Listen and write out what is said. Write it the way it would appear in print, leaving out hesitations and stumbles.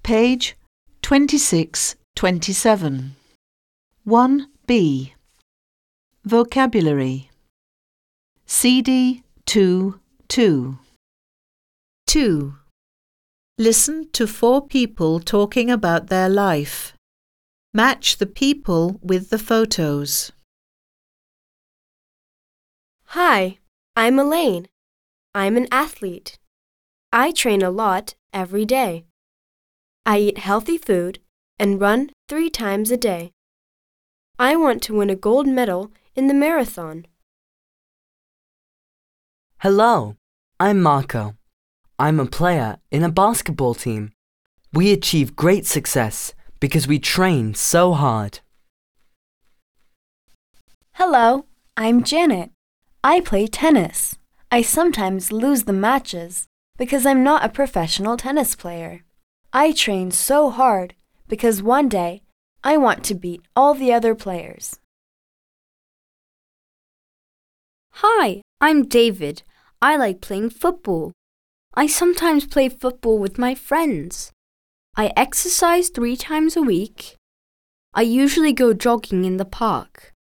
Page 2627. 1B. Vocabulary. CD 2. 2. Listen to 4 people talking about their life. Match the people with the photos. Hi, I'm Elaine. I'm an athlete. I train a lot every day. I eat healthy food and run 3 times a day. I want to win a gold medal in the marathon. Hello, I'm Marco. I'm a player in a basketball team. We achieve great success because we train so hard. Hello, I'm Janet. I play tennis. I sometimes lose the matches because I'm not a professional tennis player. I train so hard because one day I want to beat all the other players. Hi, I'm David. I like playing football. I sometimes play football with my friends. I exercise 3 times a week. I usually go jogging in the park.